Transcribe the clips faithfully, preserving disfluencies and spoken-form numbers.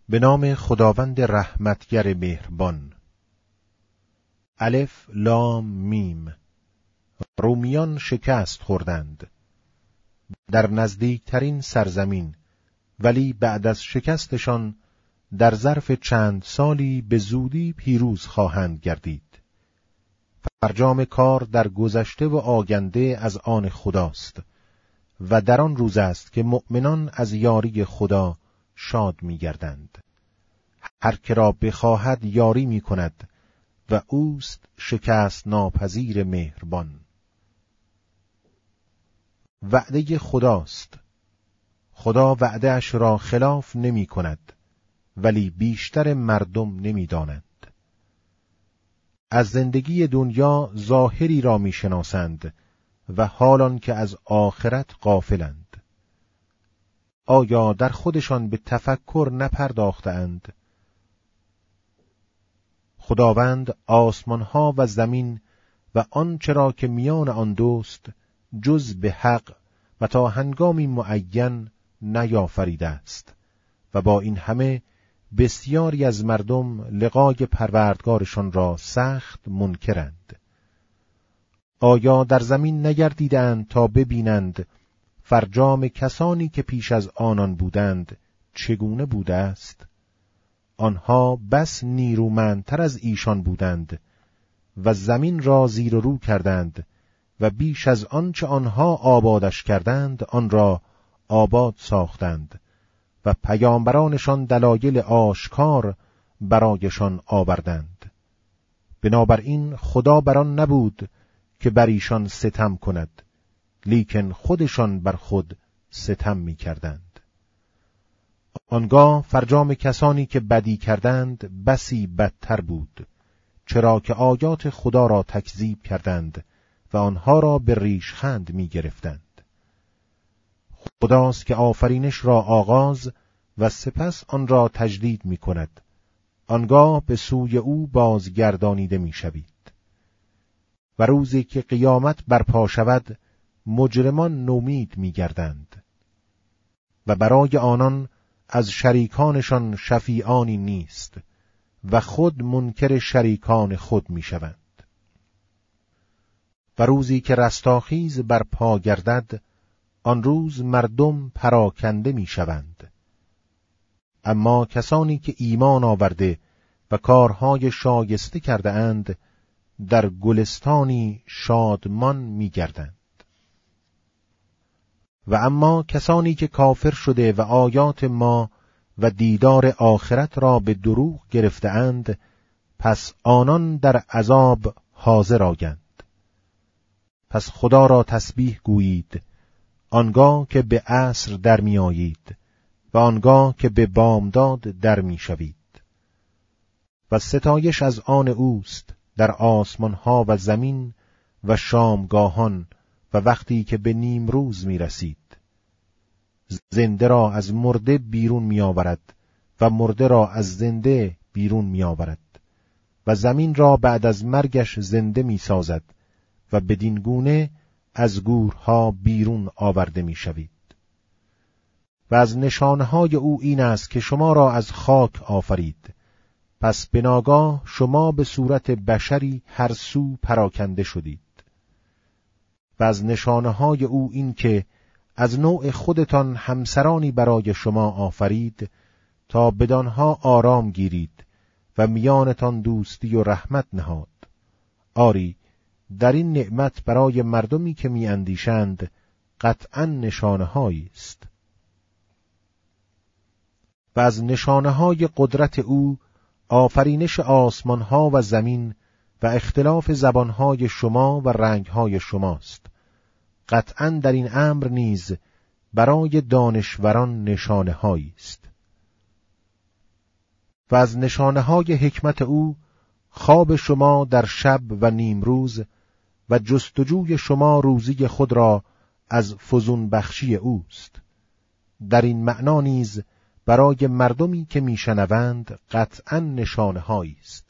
به نام خداوند رحمتگر مهربان. الف لام میم. رومیان شکست خوردند در نزدیکترین سرزمین، ولی بعد از شکستشان در ظرف چند سالی به زودی پیروز خواهند گردید. فرجام کار در گذشته و آینده از آن خداست و در آن روز است که مؤمنان از یاری خدا شاد می‌گردند. هر که را بخواهد یاری می‌کند و اوست شکست ناپذیر مهربان. وعده خداست. خدا وعده اش را خلاف نمی کند، ولی بیشتر مردم نمی دانند. از زندگی دنیا ظاهری را می شناسند و حالان که از آخرت غافلند. آیا در خودشان به تفکر نپرداختند؟ خداوند آسمانها و زمین و آنچه را که میان آن دوست جز به حق و تا هنگامی معین نیافریده است و با این همه بسیاری از مردم لقای پروردگارشان را سخت منکرند. آیا در زمین نگردیدند تا ببینند فرجام کسانی که پیش از آنان بودند چگونه بوده است؟ آنها بس نیرومندتر از ایشان بودند و زمین را زیر و رو کردند و بیش از آنچه آنها آبادش کردند آن را آباد ساختند و پیامبرانشان دلایل آشکار برایشان آوردند. بنابراین خدا بر آن نبود که بر ایشان ستم کند، لیکن خودشان بر خود ستم می کردند. آنگاه فرجام کسانی که بدی کردند بسی بدتر بود، چرا که آیات خدا را تکذیب کردند و آنها را به ریشخند می گرفتند. خداست که آفرینش را آغاز و سپس آن را تجدید می کند. آنگاه به سوی او بازگردانیده می شوید. و روزی که قیامت برپا شود مجرمان نومید می گردند و برای آنان از شریکانشان شفیعانی نیست و خود منکر شریکان خود می شوند. و روزی که رستاخیز برپا گردد آن روز مردم پراکنده می شوند. اما کسانی که ایمان آورده و کارهای شایسته کرده اند در گلستانی شادمان می گردند. و اما کسانی که کافر شده و آیات ما و دیدار آخرت را به دروغ گرفته اند، پس آنان در عذاب حاضر آیند. پس خدا را تسبیح گویید آنگاه که به عصر در می آیید و آنگاه که به بامداد در می شوید. و ستایش از آن اوست در آسمان ها و زمین و شامگاهان و وقتی که به نیم روز می رسید. زنده را از مرده بیرون می آورد و مرده را از زنده بیرون می آورد و زمین را بعد از مرگش زنده می سازد و بدین گونه از گورها بیرون آورده می شوید. و از نشانهای او این است که شما را از خاک آفرید، پس به ناگاه شما به صورت بشری هر سو پراکنده شدید. و از نشانهای او این که از نوع خودتان همسرانی برای شما آفرید تا بدانها آرام گیرید و میانتان دوستی و رحمت نهاد. آری در این نعمت برای مردمی که می اندیشند قطعاً نشانه‌هایی است. و از نشانه‌های قدرت او آفرینش آسمان‌ها و زمین و اختلاف زبان‌های شما و رنگ‌های شماست. قطعاً در این امر نیز برای دانشوران نشانه‌هایی است. و از نشانه‌های حکمت او خواب شما در شب و نیمروز و جستجوی شما روزی خود را از فزون بخشی اوست. در این معنا نیز برای مردمی که میشنوند قطعاً نشانه‌هایی است.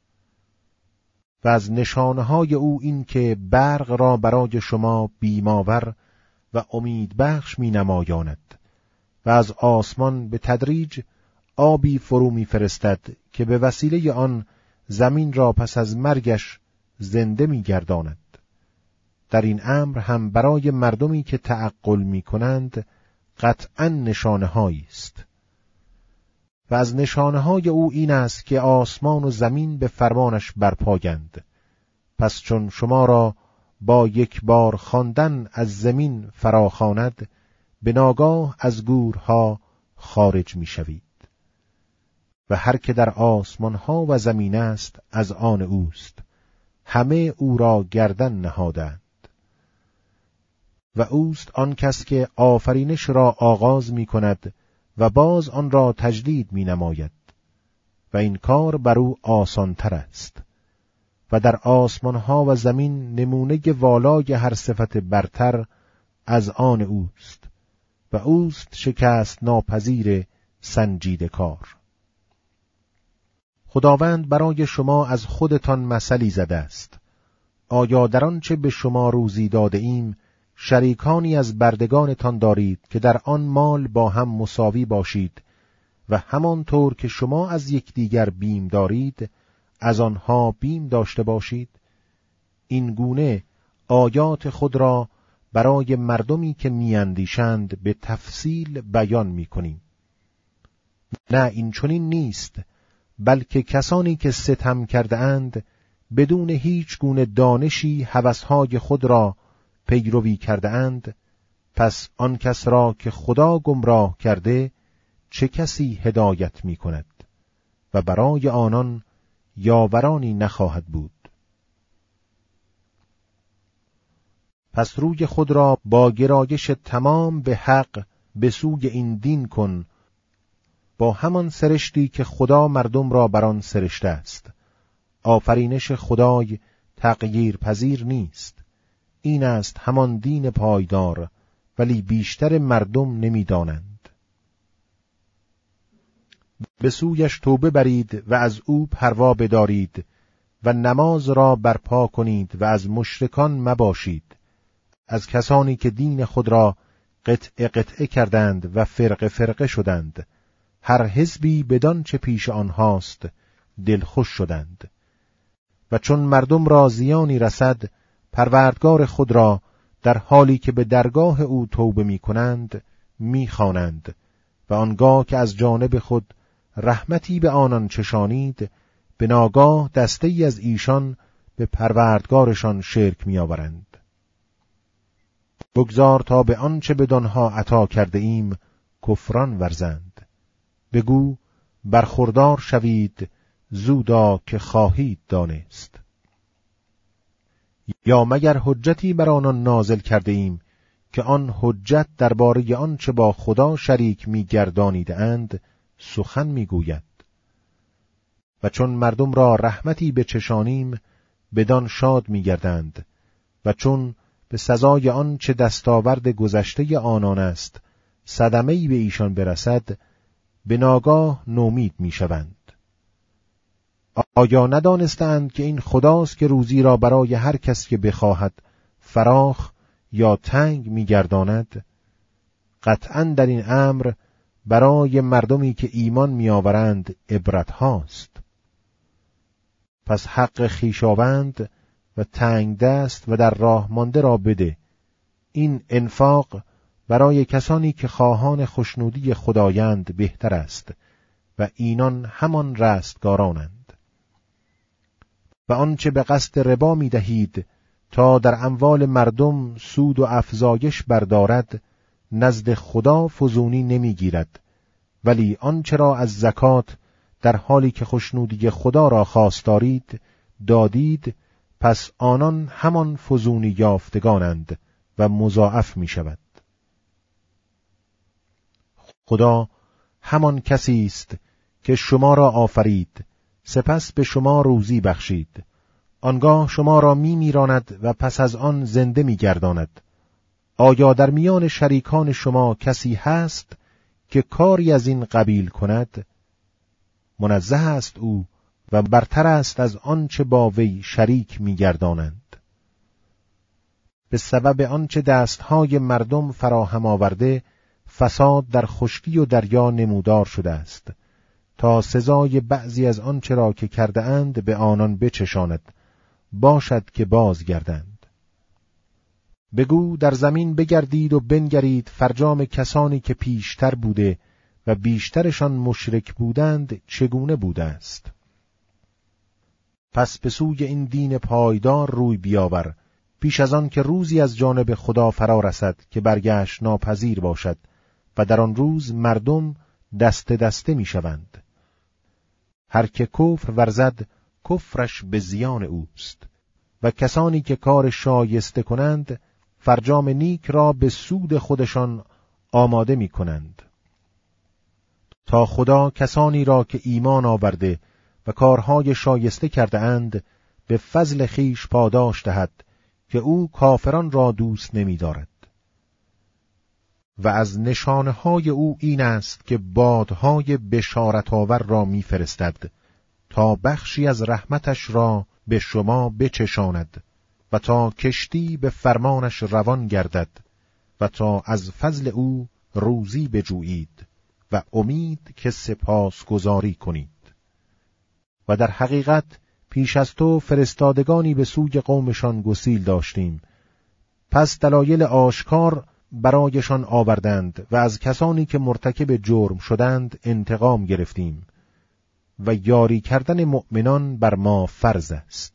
و از نشانه‌های او این که برق را برای شما بیماور و امید بخش می نمایاند و از آسمان به تدریج آبی فرو می فرستد که به وسیله آن زمین را پس از مرگش زنده می گرداند. در این امر هم برای مردمی که تعقل می کنند قطعاً نشانه هایی است. و از نشانه های او این است که آسمان و زمین به فرمانش برپایند. پس چون شما را با یک بار خواندن از زمین فراخواند، به ناگاه از گورها خارج می شوید. و هر که در آسمان ها و زمین است از آن اوست، همه او را گردن نهادند. و اوست آن کس که آفرینش را آغاز می کند و باز آن را تجدید می نماید و این کار بر او آسان تر است. و در آسمان ها و زمین نمونه والای هر صفت برتر از آن اوست و اوست شکست ناپذیر سنجیده کار. خداوند برای شما از خودتان مثلی زده است. آیا در آنچه به شما روزی داده ایم شریکانی از بردگانتان دارید که در آن مال با هم مساوی باشید و همانطور که شما از یکدیگر بیم دارید از آنها بیم داشته باشید؟ این گونه آیات خود را برای مردمی که میاندیشند به تفصیل بیان می‌کنیم. نه این چنین نیست، بلکه کسانی که ستم کرده اند بدون هیچ گونه دانشی هوسهای خود را پیروی کرده اند، پس آن کس را که خدا گمراه کرده چه کسی هدایت می کند و برای آنان یاورانی نخواهد بود. پس روی خود را با گرایش تمام به حق به سوی این دین کن، با همان سرشتی که خدا مردم را بر آن سرشته است. آفرینش خدای تغییر پذیر نیست. این است همان دین پایدار، ولی بیشتر مردم نمی‌دانند. به سویش توبه برید و از او پروا بدارید و نماز را برپا کنید و از مشرکان مباشید، از کسانی که دین خود را قطعه قطعه کردند و فرقه فرقه شدند. هر حزبی بدان چه پیش آنهاست دلخوش شدند. و چون مردم را زیانی رسد، پروردگار خود را در حالی که به درگاه او توبه می کنند می خوانند و آنگاه که از جانب خود رحمتی به آنان چشانید، به ناگاه دسته ای از ایشان به پروردگارشان شرک می آورند. بگذار تا به آنچه بدانها عطا کرده ایم کفران ورزند. بگو برخوردار شوید زودا که خواهید دانست. یا مگر حجتی بر آنان نازل کرده ایم که آن حجت درباره آنچه با خدا شریک می‌گردانیده اند سخن می‌گوید. و چون مردم را رحمتی بچشانیم بدان شاد می‌گردند و چون به سزای آنچه دستاورد گذشته آنان است صدمه‌ای به ایشان برسد به ناگاه نومید می‌شوند. آیا ندانستند که این خداست که روزی را برای هر کس که بخواهد فراخ یا تنگ می‌گرداند؟ قطعاً در این امر برای مردمی که ایمان می‌آورند عبرت هاست. پس حق خویشاوند و تنگ دست و در راه مانده را بده. این انفاق برای کسانی که خواهان خوشنودی خدایند بهتر است و اینان همان رستگارانند. و آنچه به قصد ربا می دهید تا در اموال مردم سود و افزایش بردارد نزد خدا فزونی نمی گیرد، ولی آنچه را از زکات در حالی که خوشنودی خدا را خواستارید دادید، پس آنان همان فزونی یافتگانند و مضاعف می شود. خدا همان کسی است که شما را آفرید، سپس به شما روزی بخشید، آنگاه شما را می میراند و پس از آن زنده می گرداند. آیا در میان شریکان شما کسی هست که کاری از این قبیل کند؟ منزه است او و برتر است از آنچه با وی شریک می گردانند. به سبب آنچه دستهای مردم فراهم آورده، فساد در خشکی و دریا نمودار شده است تا سزای بعضی از آنچه را که کرده اند به آنان بچشاند، باشد که بازگردند. بگو در زمین بگردید و بنگرید فرجام کسانی که پیشتر بوده و بیشترشان مشرک بودند چگونه بوده است. پس به سوی این دین پایدار روی بیاور، پیش از آن که روزی از جانب خدا فرا رسد که برگشت ناپذیر باشد و در آن روز مردم دست دسته می شوند. هر که کفر ورزد کفرش به زیان اوست و کسانی که کار شایسته کنند فرجام نیک را به سود خودشان آماده می کنند. تا خدا کسانی را که ایمان آورده و کارهای شایسته کرده اند به فضل خیش پاداش دهد که او کافران را دوست نمی دارد. و از نشانه های او این است که بادهای بشارت آور را می فرستد تا بخشی از رحمتش را به شما بچشاند و تا کشتی به فرمانش روان گردد و تا از فضل او روزی بجویید و امید که سپاس گزاری کنید. و در حقیقت پیش از تو فرستادگانی به سوی قومشان گسیل داشتیم، پس دلایل آشکار برایشان آوردند و از کسانی که مرتکب جرم شدند انتقام گرفتیم و یاری کردن مؤمنان بر ما فرض است.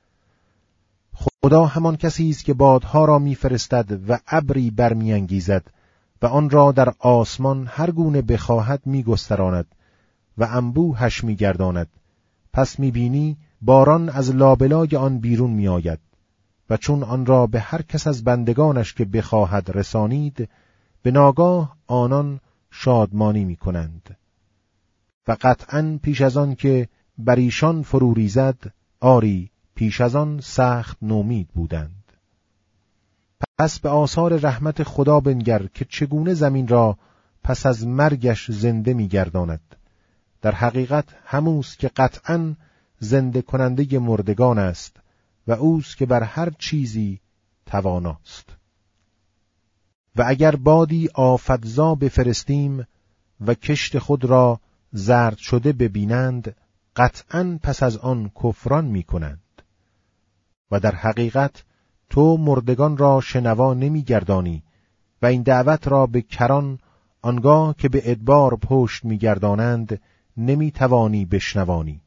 خدا همان کسی است که بادها را می‌فرستد و ابری برمی‌انگیزد و آن را در آسمان هر گونه بخواهد می‌گستراند و انبوهش می‌گرداند. پس می‌بینی باران از لابلای آن بیرون می‌آید و چون آن را به هر کس از بندگانش که بخواهد رسانید، به ناگاه آنان شادمانی می‌کنند. و قطعاً پیش از آن که بر ایشان فرو ریزد، آری پیش از آن سخت نومید بودند. پس به آثار رحمت خدا بنگر که چگونه زمین را پس از مرگش زنده می‌گرداند. در حقیقت هموست که قطعاً زنده کننده مردگان است و اوست که بر هر چیزی تواناست. و اگر بادی آفتزا بفرستیم و کشت خود را زرد شده ببینند، قطعاً پس از آن کفران می کنند. و در حقیقت تو مردگان را شنوا نمی گردانی و این دعوت را به کران آنگاه که به ادبار پشت می گردانند نمی توانی بشنوانی.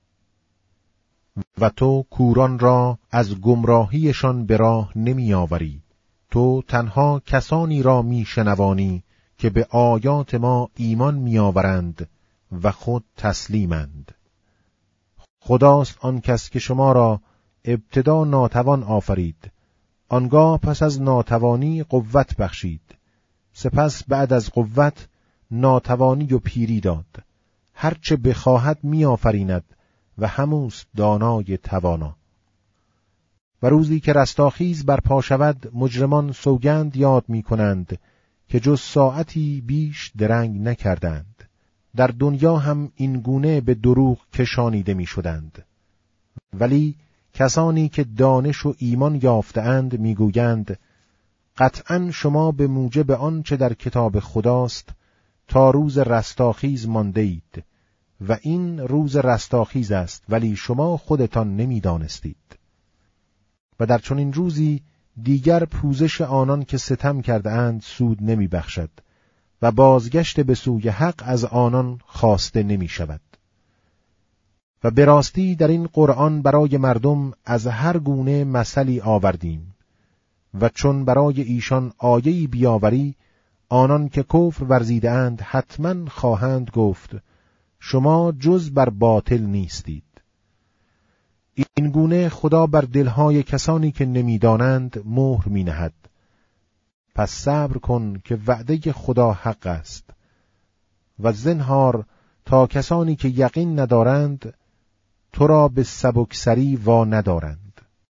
و تو کوران را از گمراهیشان به راه نمی آوری. تو تنها کسانی را می شنوانی که به آیات ما ایمان می آورند و خود تسلیمند. خداست آن کس که شما را ابتدا ناتوان آفرید، آنگاه پس از ناتوانی قوت بخشید، سپس بعد از قوت ناتوانی و پیری داد. هرچه بخواهد می آفریند و هموست دانای توانا. و روزی که رستاخیز برپا شود، مجرمان سوگند یاد می کنند که جز ساعتی بیش درنگ نکردند. در دنیا هم این گونه به دروغ کشانیده می شدند. ولی کسانی که دانش و ایمان یافته‌اند می گویند قطعاً شما به موجب آن چه در کتاب خداست تا روز رستاخیز مانده اید و این روز رستاخیز است، ولی شما خودتان نمی دانستید. و در چنین روزی دیگر پوزش آنان که ستم کرده اند سود نمی بخشد و بازگشت به سوی حق از آنان خواسته نمی شود. و به راستی در این قرآن برای مردم از هر گونه مثلی آوردیم و چون برای ایشان آیه‌ای بیاوری، آنان که کفر ورزیده اند حتما خواهند گفت شما جز بر باطل نیستید. این گونه خدا بر دلهای کسانی که نمیدانند مهر می نهد. پس صبر کن که وعده خدا حق است و زنهار تا کسانی که یقین ندارند تو را به سبکسری وا ندارند.